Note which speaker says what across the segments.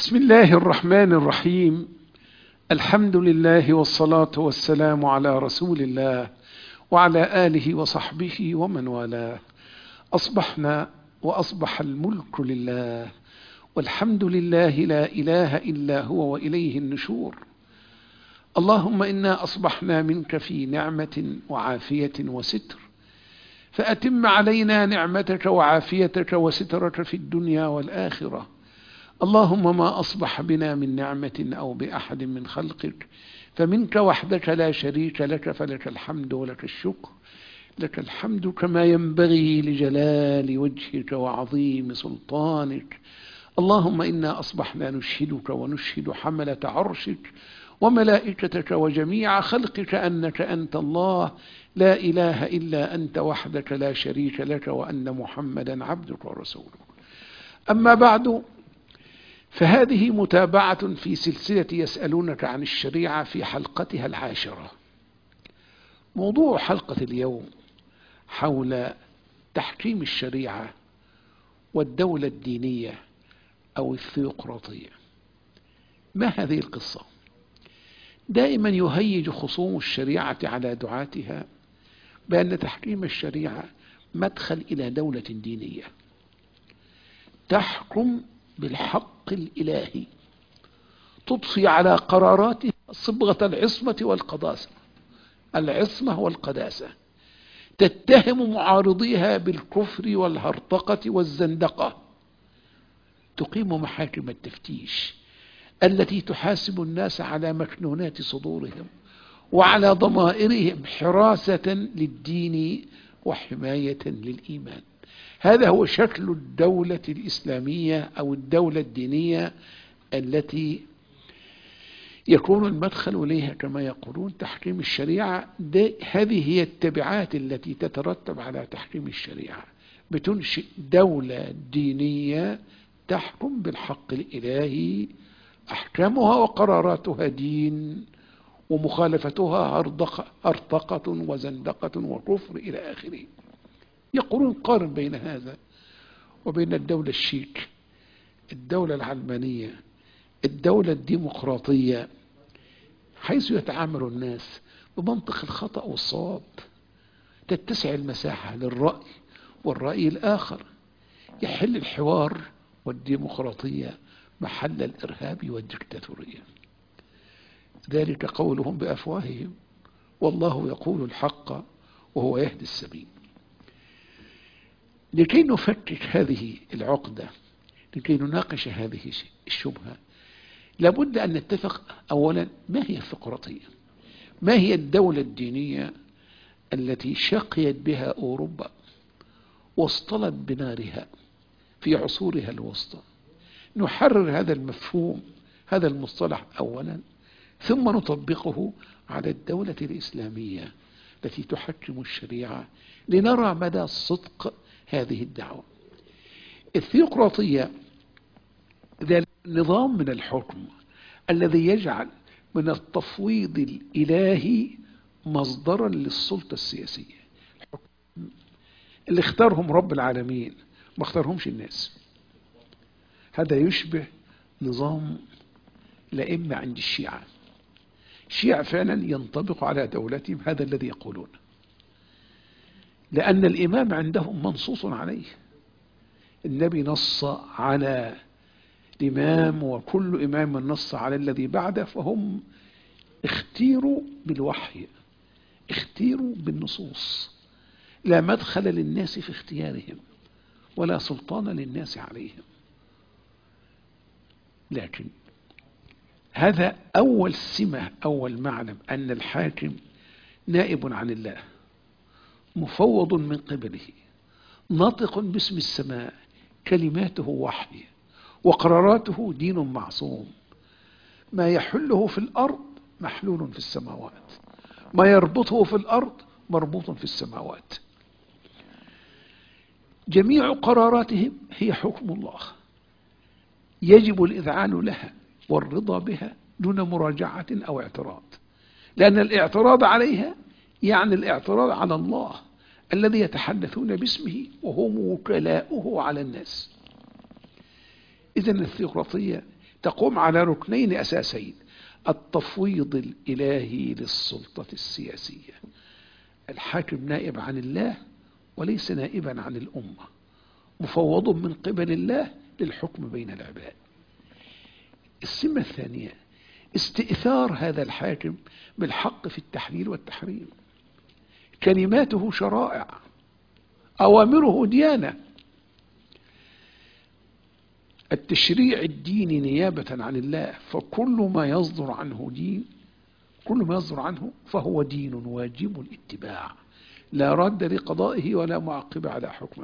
Speaker 1: بسم الله الرحمن الرحيم. الحمد لله والصلاة والسلام على رسول الله وعلى آله وصحبه ومن والاه. أصبحنا وأصبح الملك لله، والحمد لله لا إله إلا هو وإليه النشور. اللهم إنا أصبحنا منك في نعمة وعافية وستر، فأتم علينا نعمتك وعافيتك وسترك في الدنيا والآخرة. اللهم ما أصبح بنا من نعمة أو بأحد من خلقك فمنك وحدك لا شريك لك، فلك الحمد ولك الشكر. لك الحمد كما ينبغي لجلال وجهك وعظيم سلطانك. اللهم إنا أصبحنا نشهدك ونشهد حملة عرشك وملائكتك وجميع خلقك أنك أنت الله لا إله إلا أنت وحدك لا شريك لك، وأن محمدا عبدك ورسولك. أما بعد، فهذه متابعة في سلسلة يسألونك عن الشريعة في حلقتها 10. موضوع حلقة اليوم حول تحكيم الشريعة والدولة الدينية أو الثيوقراطية. ما هذه القصة؟ دائما يهيج خصوم الشريعة على دعاتها بأن تحكيم الشريعة مدخل إلى دولة دينية تحكم بالحق الإلهي، تضفي على قراراتها صبغة العصمة والقداسة، العصمة والقداسة، تتهم معارضيها بالكفر والهرطقة والزندقة، تقيم محاكم التفتيش التي تحاسب الناس على مكنونات صدورهم وعلى ضمائرهم حراسة للدين وحماية للإيمان. هذا هو شكل الدولة الإسلامية أو الدولة الدينية التي يكون المدخل إليها كما يقولون تحكيم الشريعة. هذه هي التبعات التي تترتب على تحكيم الشريعة. بتنشئ دولة دينية تحكم بالحق الإلهي، أحكامها وقراراتها دين، ومخالفتها هرطقة وزندقة وكفر إلى آخره. يقولون قارن بين هذا وبين الدولة الشيك، الدولة العلمانية، الدولة الديمقراطية، حيث يتعامل الناس بمنطق الخطأ والصواب، تتسع المساحة للرأي والرأي الآخر، يحل الحوار، والديمقراطية محل الإرهاب والدكتاتورية. ذلك قولهم بأفواههم والله يقول الحق وهو يهدي السبيل. لكي نفكك هذه العقدة، لكي نناقش هذه الشبهة، لابد أن نتفق أولا ما هي الثيوقراطية، ما هي الدولة الدينية التي شقيت بها أوروبا واصطلت بنارها في عصورها الوسطى. نحرر هذا المفهوم، هذا المصطلح أولا، ثم نطبقه على الدولة الإسلامية التي تحكم الشريعة لنرى مدى صدق هذه الدعوة. الثيوقراطية ذلك نظام من الحكم الذي يجعل من التفويض الإلهي مصدرا للسلطة السياسية. اللي اختارهم رب العالمين، ما اختارهمش الناس. هذا يشبه نظام الأئمة عند الشيعة. الشيعة فعلا ينطبق على دولتهم هذا الذي يقولون، لأن الإمام عندهم منصوص عليه. النبي نص على الإمام، وكل إمام نص على الذي بعده، فهم اختيروا بالوحي، اختيروا بالنصوص، لا مدخل للناس في اختيارهم ولا سلطان للناس عليهم. لكن هذا أول سمة، أول معلم، أن الحاكم نائب عن الله، مفوض من قبله، ناطق باسم السماء، كلماته وحي، وقراراته دين معصوم. ما يحله في الأرض محلول في السماوات، ما يربطه في الأرض مربوط في السماوات. جميع قراراتهم هي حكم الله، يجب الإذعان لها والرضا بها دون مراجعة أو اعتراض، لأن الاعتراض عليها يعني الاعتراض على الله الذي يتحدثون باسمه وهم وكلاؤه على الناس. إذن الثيوقراطية تقوم على ركنين أساسين: التفويض الإلهي للسلطة السياسية. الحاكم نائب عن الله وليس نائبا عن الأمة، مفوض من قبل الله للحكم بين العباد. السمة الثانية: استئثار هذا الحاكم بالحق في التحليل والتحريم. كلماته شرائع، أوامره ديانة. التشريع الديني نيابة عن الله، فكل ما يصدر عنه دين، كل ما يصدر عنه فهو دين واجب الاتباع، لا راد لقضائه ولا معقب على حكمه.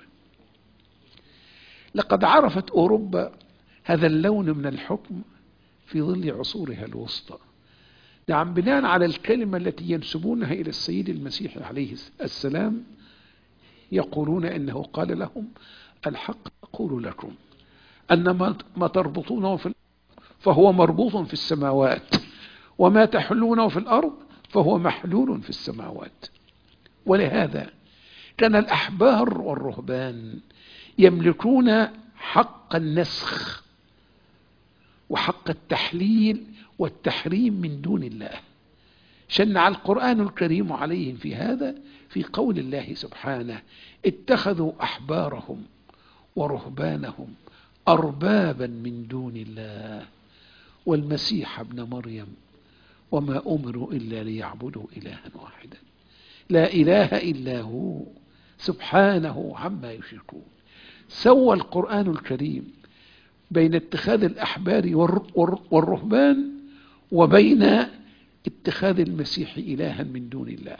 Speaker 1: لقد عرفت أوروبا هذا اللون من الحكم في ظل عصورها الوسطى. نعم، بناء على الكلمة التي ينسبونها إلى السيد المسيح عليه السلام، يقولون إنه قال لهم: الحق أقول لكم أن ما تربطونه في الأرض فهو مربوط في السماوات، وما تحلونه في الأرض فهو محلول في السماوات. ولهذا كان الأحبار والرهبان يملكون حق النسخ وحق التحليل والتحريم من دون الله. شنع القرآن الكريم عليهم في هذا في قول الله سبحانه: اتخذوا أحبارهم ورهبانهم أربابا من دون الله والمسيح ابن مريم وما أمروا إلا ليعبدوا إلها واحدا لا إله إلا هو سبحانه عما يشركون. سوى القرآن الكريم بين اتخاذ الأحبار والرهبان وبين اتخاذ المسيح إلها من دون الله.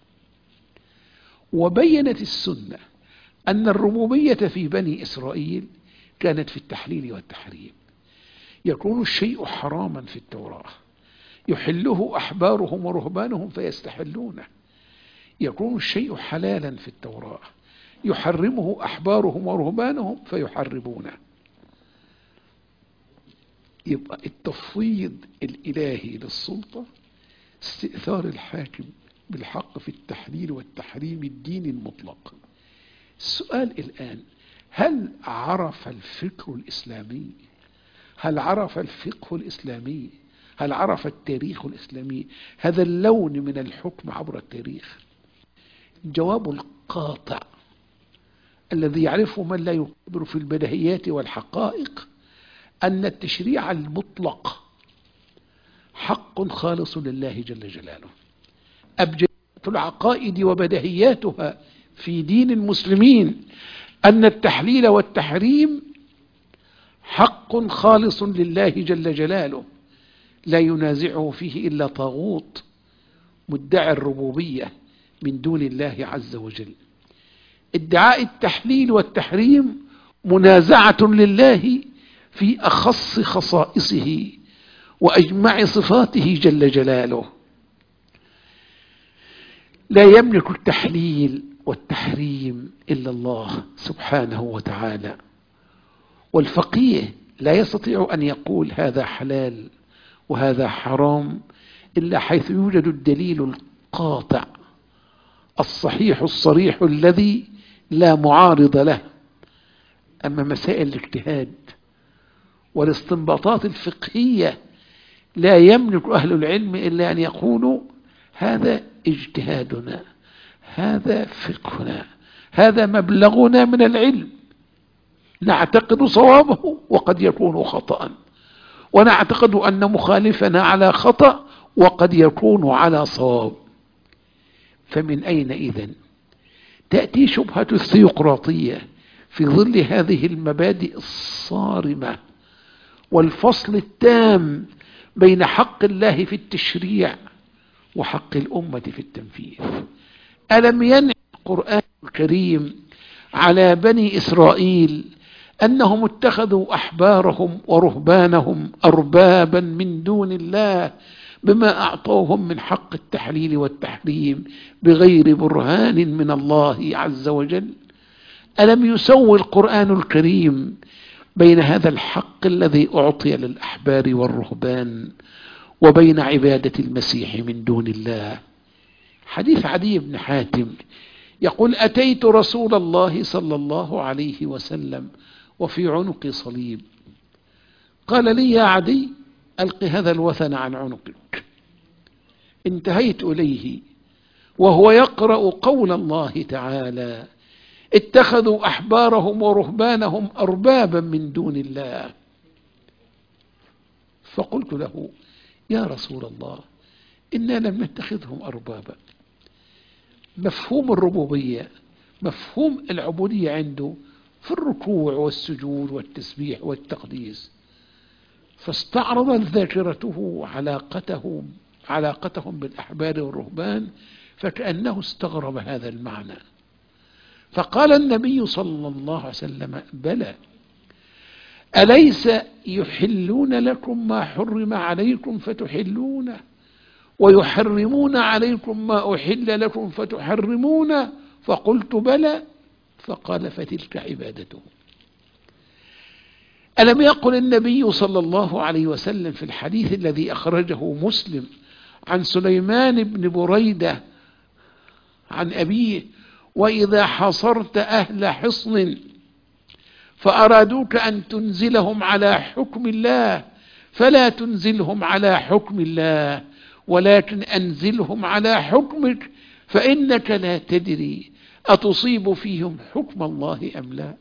Speaker 1: وبينت السنة أن الربوبية في بني إسرائيل كانت في التحليل والتحريم. يكون الشيء حراما في التوراة يحله أحبارهم ورهبانهم فيستحلونه، يكون الشيء حلالا في التوراة يحرمه أحبارهم ورهبانهم فيحرمونه. يبقى التفويض الإلهي للسلطة استئثار الحاكم بالحق في التحليل والتحريم الديني المطلق. السؤال الآن: هل عرف الفكر الإسلامي، هل عرف الفقه الإسلامي، هل عرف التاريخ الإسلامي هذا اللون من الحكم عبر التاريخ؟ الجواب القاطع الذي يعرفه من لا يكبر في البديهيات والحقائق أن التشريع المطلق حق خالص لله جل جلاله. أبجديات العقائد وبديهياتها في دين المسلمين أن التحليل والتحريم حق خالص لله جل جلاله، لا ينازعه فيه إلا طاغوت مدعي الربوبية من دون الله عز وجل. ادعاء التحليل والتحريم منازعة لله في أخص خصائصه وأجمع صفاته جل جلاله. لا يملك التحليل والتحريم إلا الله سبحانه وتعالى، والفقيه لا يستطيع أن يقول هذا حلال وهذا حرام إلا حيث يوجد الدليل القاطع الصحيح الصريح الذي لا معارض له. أما مسائل الاجتهاد والاستنباطات الفقهية لا يملك أهل العلم إلا أن يقولوا هذا اجتهادنا، هذا فقهنا، هذا مبلغنا من العلم، نعتقد صوابه وقد يكون خطأ، ونعتقد أن مخالفنا على خطأ وقد يكون على صواب. فمن أين إذن تأتي شبهة الثيوقراطية في ظل هذه المبادئ الصارمة والفصل التام بين حق الله في التشريع وحق الأمة في التنفيذ؟ ألم ينع القرآن الكريم على بني إسرائيل أنهم اتخذوا أحبارهم ورهبانهم أربابا من دون الله بما أعطوهم من حق التحليل والتحريم بغير برهان من الله عز وجل؟ ألم يسوي القرآن الكريم بين هذا الحق الذي أعطي للأحبار والرهبان وبين عبادة المسيح من دون الله؟ حديث عدي بن حاتم يقول: أتيت رسول الله صلى الله عليه وسلم وفي عنقي صليب، قال لي يا عدي ألق هذا الوثن عن عنقك. انتهيت إليه وهو يقرأ قول الله تعالى اتخذوا أحبارهم ورهبانهم أربابا من دون الله. فقلت له يا رسول الله إنا لم نتخذهم أربابا. مفهوم الربوبية، مفهوم العبودية عنده في الركوع والسجود والتسبيح والتقديس. فاستعرضت ذاكرته علاقتهم بالأحبار والرهبان، فكأنه استغرب هذا المعنى. فقال النبي صلى الله عليه وسلم بلى، أليس يحلون لكم ما حرم عليكم فتحلونه، ويحرمون عليكم ما أحل لكم فتحرمونه؟ فقلت بلى. فقال فتلك عبادته. ألم يقل النبي صلى الله عليه وسلم في الحديث الذي أخرجه مسلم عن سليمان بن بريدة عن أبيه وإذا حصرت أهل حصن فأرادوك أن تنزلهم على حكم الله فلا تنزلهم على حكم الله ولكن أنزلهم على حكمك فإنك لا تدري أتصيب فيهم حكم الله أم لا.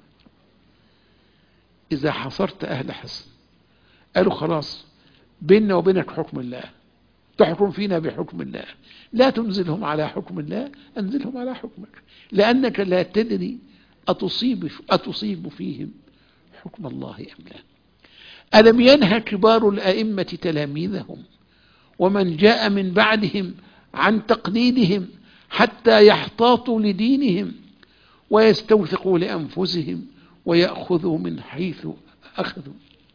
Speaker 1: إذا حصرت أهل حصن قالوا خلاص بيننا وبينك حكم الله، تحكم فينا بحكم الله، لا تنزلهم على حكم الله، أنزلهم على حكمك، لأنك لا تدري أتصيب فيهم حكم الله أم لا. ألم ينهى كبار الأئمة تلاميذهم ومن جاء من بعدهم عن تقليدهم حتى يحتاطوا لدينهم ويستوثقوا لأنفسهم ويأخذوا من حيث أخذوا؟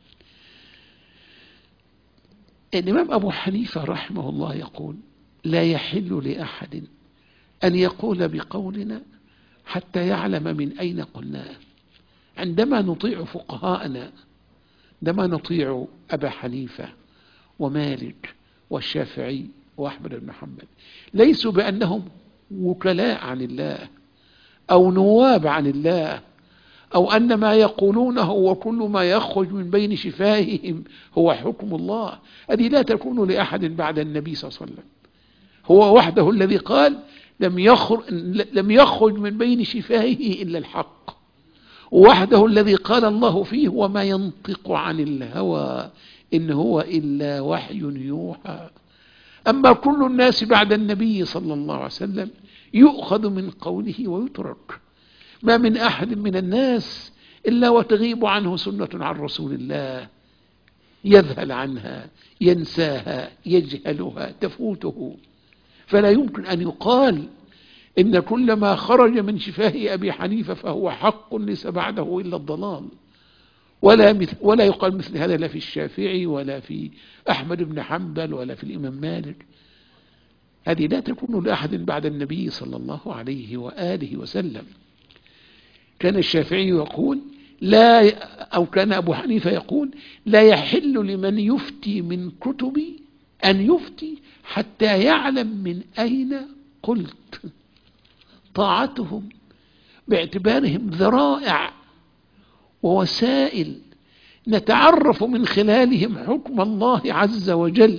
Speaker 1: الإمام أبو حنيفة رحمه الله يقول لا يحل لأحد أن يقول بقولنا حتى يعلم من أين قلناه. عندما نطيع فقهاءنا، عندما نطيع أبا حنيفة ومالك والشافعي وأحمد بن محمد، ليسوا بأنهم وكلاء عن الله أو نواب عن الله، أو أن ما يقولونه وكل ما يخرج من بين شفاههم هو حكم الله. هذه لا تكون لأحد بعد النبي صلى الله عليه وسلم. هو وحده الذي قال لم يخرج من بين شفاهه إلا الحق، وحده الذي قال الله فيه وما ينطق عن الهوى إن هو إلا وحي يوحى. أما كل الناس بعد النبي صلى الله عليه وسلم يؤخذ من قوله ويترك. ما من أحد من الناس إلا وتغيب عنه سنة عن رسول الله، يذهل عنها، ينساها، يجهلها، تفوته. فلا يمكن أن يقال إن كل ما خرج من شفاه أبي حنيفة فهو حق ليس بعده إلا الضلال، ولا يقال مثل هذا لا في الشافعي ولا في أحمد بن حنبل ولا في الإمام مالك. هذه لا تكون لأحد بعد النبي صلى الله عليه وآله وسلم. كان الشافعي يقول كان أبو حنيفة يقول لا يحل لمن يفتي من كتبي أن يفتي حتى يعلم من أين قلت. طاعتهم باعتبارهم ذرائع ووسائل نتعرف من خلالهم حكم الله عز وجل،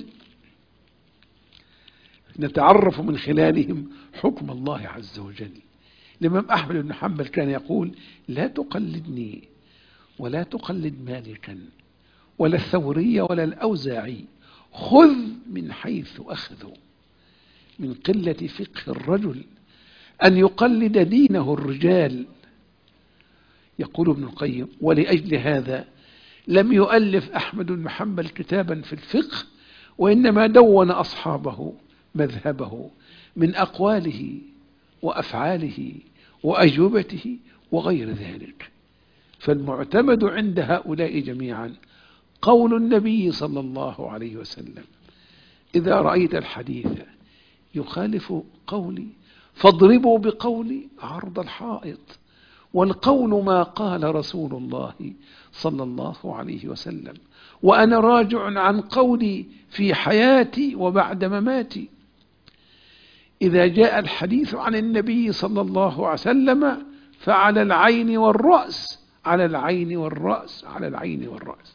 Speaker 1: نتعرف من خلالهم حكم الله عز وجل. الإمام أحمد بن حنبل كان يقول لا تقلدني ولا تقلد مالكا ولا الثوري ولا الأوزاعي، خذ من حيث أخذوا. من قلة فقه الرجل أن يقلد دينه الرجال. يقول ابن القيم ولأجل هذا لم يؤلف أحمد بن حنبل كتابا في الفقه، وإنما دون أصحابه مذهبه من أقواله وأفعاله وأجوبته وغير ذلك. فالمعتمد عند هؤلاء جميعا قول النبي صلى الله عليه وسلم إذا رأيت الحديث يخالف قولي فاضربوا بقولي عرض الحائط، والقول ما قال رسول الله صلى الله عليه وسلم، وأنا راجع عن قولي في حياتي وبعد مماتي. إذا جاء الحديث عن النبي صلى الله عليه وسلم فعلى العين والرأس، على العين والرأس، على العين والرأس.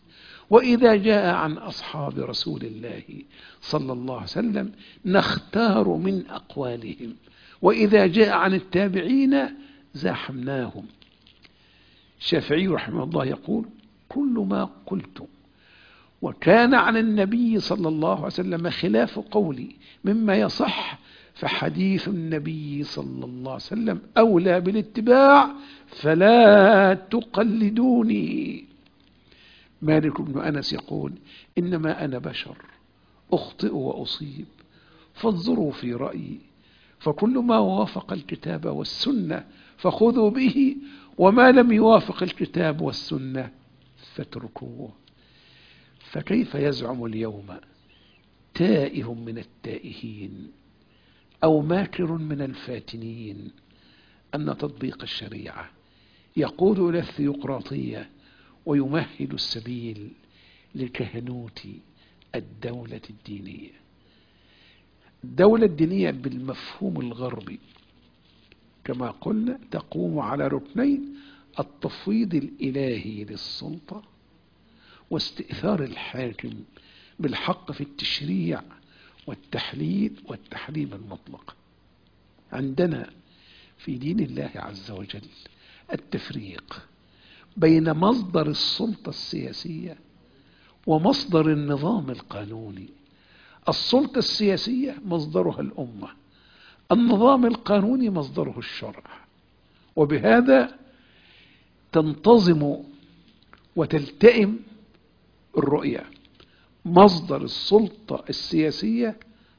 Speaker 1: وإذا جاء عن أصحاب رسول الله صلى الله عليه وسلم نختار من أقوالهم، وإذا جاء عن التابعين زاحمناهم. الشافعي رحمه الله يقول: كل ما قلت وكان عن النبي صلى الله عليه وسلم خلاف قولي مما يصح فحديث النبي صلى الله عليه وسلم أولى بالاتباع فلا تقلدوني. مالك بن أنس يقول: إنما أنا بشر أخطئ وأصيب فانظروا في رأيي، فكل ما وافق الكتاب والسنة فخذوا به، وما لم يوافق الكتاب والسنة فاتركوه. فكيف يزعم اليوم تائه من التائهين أو ماكر من الفاتنين أن تطبيق الشريعة يقود إلى الثيوقراطية ويمهد السبيل لكهنوت الدولة الدينية؟ الدولة الدينية بالمفهوم الغربي كما قلنا تقوم على ركنين: التفويض الإلهي للسلطة، واستئثار الحاكم بالحق في التشريع والتحليل والتحريم المطلق. عندنا في دين الله عز وجل التفريق بين مصدر السلطة السياسية ومصدر النظام القانوني. السلطة السياسية مصدرها الأمة، النظام القانوني مصدره الشرع، وبهذا تنتظم وتلتئم الرؤية. مصدر السلطة السياسية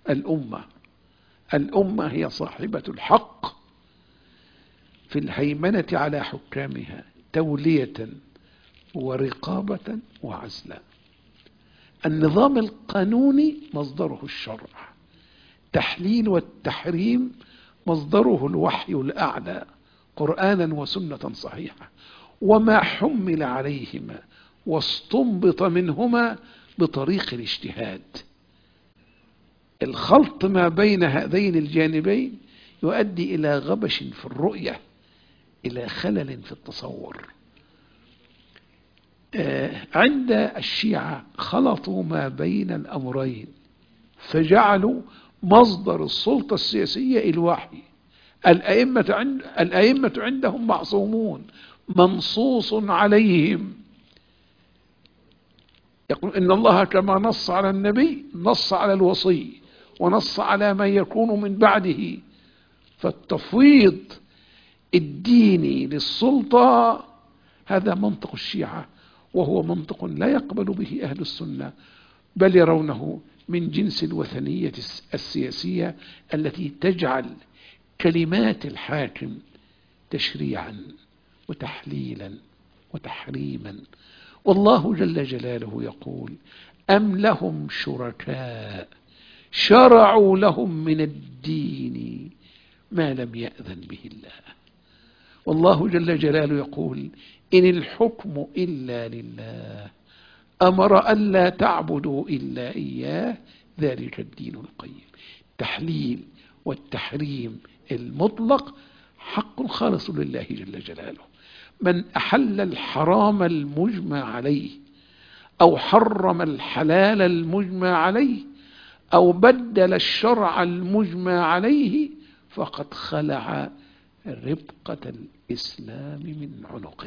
Speaker 1: الأمة هي صاحبة الحق في الهيمنة على حكامها تولية ورقابة وعزلا. النظام القانوني مصدره الشرع، تحليل والتحريم مصدره الوحي الأعلى قرآنا وسنة صحيحة، وما حمل عليهما واستنبط منهما بطريق الاجتهاد. الخلط ما بين هذين الجانبين يؤدي إلى غبش في الرؤية، إلى خلل في التصور. عند الشيعة خلطوا ما بين الأمرين فجعلوا مصدر السلطة السياسية الوحي. الأئمة عندهم معصومون منصوص عليهم. يقول: إن الله كما نص على النبي نص على الوصي ونص على من يكون من بعده. فالتفويض الديني للسلطة هذا منطق الشيعة، وهو منطق لا يقبل به أهل السنة، بل يرونه من جنس الوثنية السياسية التي تجعل كلمات الحاكم تشريعا وتحليلا وتحريما. والله جل جلاله يقول: أم لهم شركاء شرعوا لهم من الدين ما لم يأذن به الله. والله جل جلاله يقول: إن الحكم إلا لله أمر ألا تعبدوا إلا إياه ذلك الدين القيم. التحليل والتحريم المطلق حق خالص لله جل جلاله. من أحل الحرام المجمع عليه أو حرم الحلال المجمع عليه أو بدل الشرع المجمع عليه فقد خلع ربقة الإسلام من عنقه.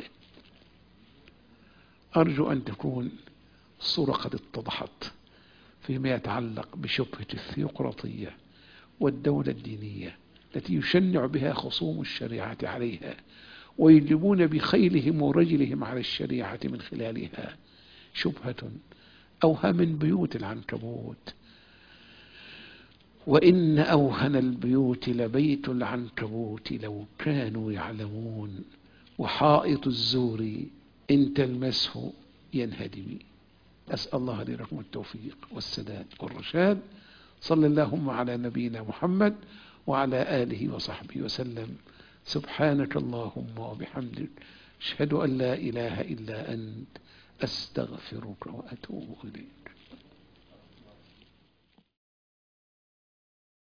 Speaker 1: أرجو أن تكون الصورة قد اتضحت فيما يتعلق بشبهة الثيوقراطية والدولة الدينية التي يشنع بها خصوم الشريعة عليها ويجلبون بخيلهم ورجلهم على الشريعة من خلالها شبهة أوهى من بيوت العنكبوت. وإن أوهن البيوت لبيت العنكبوت لو كانوا يعلمون وحائط الزور إن تلمسه ينهدم. أسأل الله لي لكم التوفيق والسداد والرشاد. صلى اللهم على نبينا محمد وعلى آله وصحبه وسلم. سبحانك اللهم وبحمدك أشهد أن لا إله إلا أنت أستغفرك وأتوب إليك.